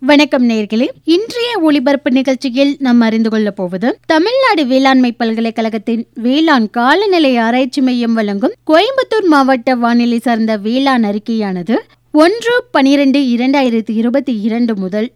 வணக்கம் நேயர்களே, இன்றைய ஒளிபரப்பு நிகழ்ச்சியில் நாம் அறிந்து கொள்ளப் போவது தமிழ்நாடு வேளாண்மை பல்கலைக்கழகத்தின் வேளாண் காலநிலை ஆராய்ச்சி மையம் வழங்கும் கோயம்புத்தூர் மாவட்ட வானிலை சார்ந்த வேளாண் அறிக்கையானது 1/12/2022 முதல்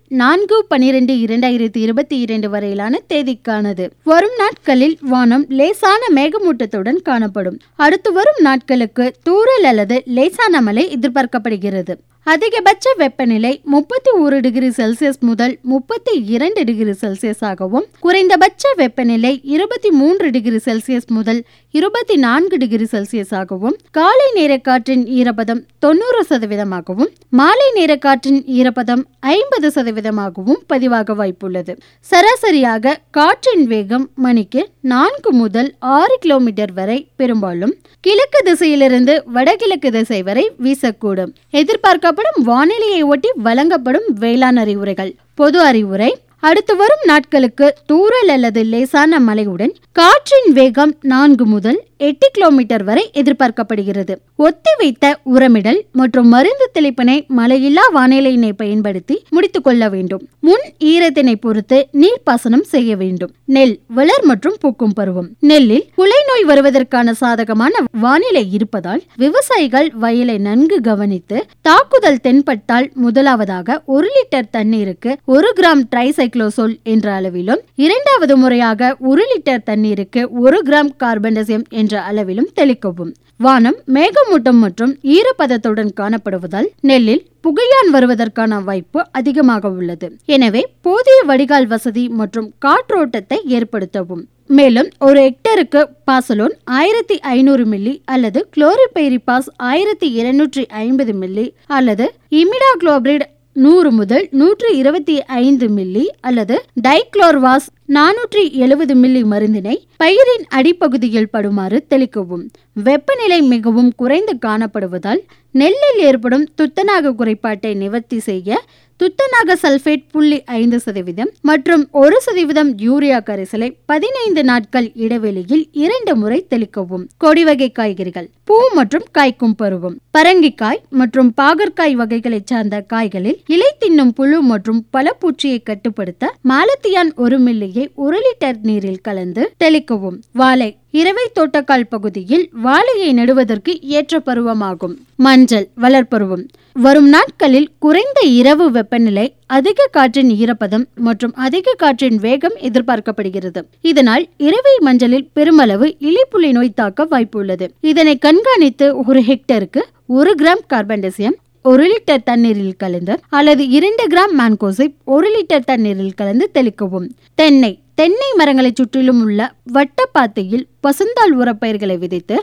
4/12/2022 வரையிலான தேதிக்கானது. வரும் நாட்களில் வானம் லேசான மேகமூட்டத்துடன் காணப்படும். அடுத்து வரும் நாட்களுக்கு தூறல் அல்லது லேசான மழை எதிர்பார்க்கப்படுகிறது. அதிகபட்ச வெப்பநிலை 31 டிகிரி செல்சியஸ் முதல் 32 டிகிரி செல்சியஸ் ஆகவும், குறைந்தபட்ச வெப்பநிலை 23 டிகிரி செல்சியஸ் முதல் 24 டிகிரி செல்சியஸ் ஆகவும், காலை நேர காற்றின் ஈரப்பதம் 90% மாலை நேர காற்றின் ஈரப்பதம் 50% பதிவாக வாய்ப்புள்ளது. சராசரியாக காற்றின் வேகம் மணிக்கு 4 முதல் 6 கிலோமீட்டர் வரை பெரும்பாலும் கிழக்கு திசையிலிருந்து வடகிழக்கு திசை வரை வீசக்கூடும். எதிர்பார்க்கப்படும் வானிலையை ஒட்டி வழங்கப்படும் வேளாண் அறிவுரைகள். பொது அறிவுரை: அடுத்து வரும் நாட்களுக்கு தூறல் அல்லது லேசான மழையுடன் காற்றின் வேகம் 4 முதல் 8 கிலோமீட்டர் வரை எதிர்பார்க்கப்படுகிறது. ஒத்தி வைத்த உரமிடல் மற்றும் மருந்து தெளிப்பினை மழையில்லா வானிலையினை பயன்படுத்தி முடித்துக் கொள்ள வேண்டும். முன் ஈரத்தினை பொறுத்து நீர்ப்பாசனம் செய்ய வேண்டும். நெல் வளர் மற்றும் பூக்கும் பருவம். நெல்லில் குலை நோய் வருவதற்கான சாதகமான வானிலை இருப்பதால் விவசாயிகள் வயலை நன்கு கவனித்து, தாக்குதல் தென்பட்டால் முதலாவதாக 1 லிட்டர் தண்ணீருக்கு 1 கிராம் ட்ரைசைக்ளோசோல் என்ற அளவிலும், இரண்டாவது முறையாக 1 லிட்டர் தண்ணீருக்கு 1 கிராம் கார்பன்டசியம் என்ற அளவிலும் தெளிக்கவும். வானம் மேகமூட்டம் மற்றும் ஈரப்பதத்துடன் காணப்படுவதால் நெல்லில் புகையான் வருவதற்கான வாய்ப்பு அதிகமாக உள்ளது. எனவே போதிய வடிகால் வசதி மற்றும் காற்றோட்டத்தை ஏற்படுத்தவும். மேலும் ஒரு ஹெக்டருக்கு பாசலோன் 1500 மில்லி அல்லது குளோரிபைரிபாஸ் 1250 மில்லி அல்லது இமிடாக்ளோபிரிட் 100 முதல் 125 மில்லி அல்லது டைக்ளோர்வாஸ் 470 மில்லி மருந்தினை பயிரின் அடிப்பகுதியில் படுமாறு தெளிக்கவும். வெப்பநிலை மிகவும் குறைந்து காணப்படுவதால் நெல்லில் ஏற்படும் துத்தநாக குறைபாட்டை நிவர்த்தி செய்ய துத்தநாக சல்பேட் 0.5% மற்றும் 1% யூரியா கரைசலை 15 நாட்கள் இடைவெளியில் 2 முறை தெளிக்கவும். கொடி வகை காய்கறிகள். பூ மற்றும் காய்க்கும் பருவம். பரங்கிக்காய் மற்றும் பாகற்காய் வகைகளை சார்ந்த காய்களில் இலை தின்னும் புழு மற்றும் பழப்பூச்சியை கட்டுப்படுத்த மாலத்தியான் 1 மில்லியை 1 லிட்டர் நீரில் கலந்து தெளிக்கவும். வாழை. இரவை தோட்டக்கால் பகுதியில் வாழையை நடுவதற்கு ஏற்ற பருவமாகும். மஞ்சள் வளர்பருவம். வரும் நாட்களில் குறைந்த இரவு வெப்பநிலை, அதிக காற்றின் ஈரப்பதம் மற்றும் அதிக காற்றின் வேகம் எதிர்பார்க்கப்படுகிறது. இதனால் இரவை மஞ்சளில் பெருமளவு இலைப்புள்ளி நோய் தாக்க வாய்ப்புள்ளது. இதனை கண்காணித்து 1 ஹெக்டருக்கு 1 கிராம் கார்பன்டசியம் 1 லிட்டர் தண்ணீரில் கலந்து அல்லது 2 கிராம் மான்கோசைப் 1 லிட்டர் தண்ணீரில் கலந்து தெளிக்கவும். தென்னை மரங்களை சுற்றிலும் உள்ள வட்டப்பாத்தையில் பசுந்தாள் உரப்பயிர்களை விதைத்து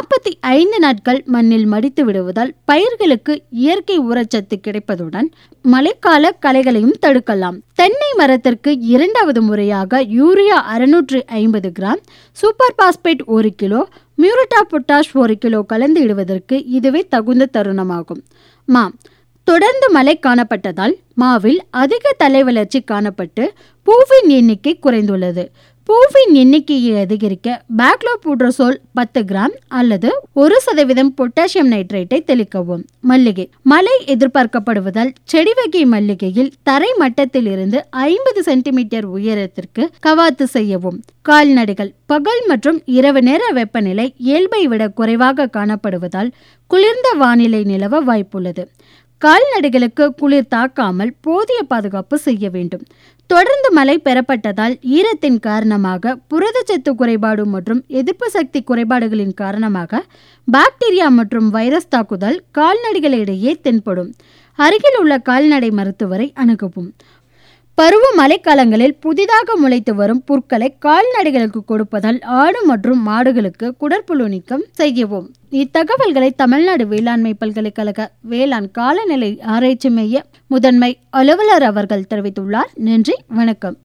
45 நாட்கள் மண்ணில் மடித்து விடுவதால் பயிர்களுக்கு இயற்கை உரச்சத்து கிடைப்பதுடன் மழைக்கால களைகளையும் தடுக்கலாம். தென்னை மரத்திற்கு இரண்டாவது முறையாக urea 650 gram, super phosphate 1 kilo, muriate of potash 1 kilo கலந்து இடுவதற்கு இதுவே தகுந்த தருணமாகும். தொடர்ந்து மழை காணப்பட்டதால் மாவில் அதிக தலை வளர்ச்சி காணப்பட்டு பூவின் எண்ணிக்கை குறைந்துள்ளது. பூவின் எண்ணிக்கையை அதிகரிக்க பேக்லோபுட்ரோசோல் 10 கிராம் அல்லது 1% பொட்டாசியம் நைட்ரேட்டை தெளிக்கவும். மல்லிகை. மழை எதிர்பார்க்கப்படுவதால் செடி வகை மல்லிகையில் தரை மட்டத்தில் இருந்து 50 சென்டிமீட்டர் உயரத்திற்கு கவாத்து செய்யவும். கால்நடைகள். பகல் மற்றும் இரவு நேர வெப்பநிலை இயல்பை விட குறைவாக காணப்படுவதால் குளிர்ந்த வானிலை நிலவ வாய்ப்புள்ளது. கால்நடைகளுக்கு குளிர் தாக்காமல் போதிய பாதுகாப்பு செய்ய வேண்டும். தொடர்ந்து மழை பெறப்பட்டதால் ஈரத்தின் காரணமாக புரதச்சத்து குறைபாடு மற்றும் எதிர்ப்பு சக்தி குறைபாடுகளின் காரணமாக பாக்டீரியா மற்றும் வைரஸ் தாக்குதல் கால்நடைகளிடையே தென்படும். அருகில் உள்ள கால்நடை மருத்துவரை அணுகவும். பருவ மழைக்காலங்களில் புதிதாக முளைத்து வரும் புற்களை கால்நடைகளுக்கு கொடுப்பதால் ஆடு மற்றும் மாடுகளுக்கு குடற்புழு நீக்கம் செய்யவும். இத்தகவல்களை தமிழ்நாடு வேளாண்மை பல்கலைக்கழக வேளாண் காலநிலை ஆராய்ச்சி மைய முதன்மை அலுவலர் அவர்கள் தெரிவித்துள்ளார். நன்றி, வணக்கம்.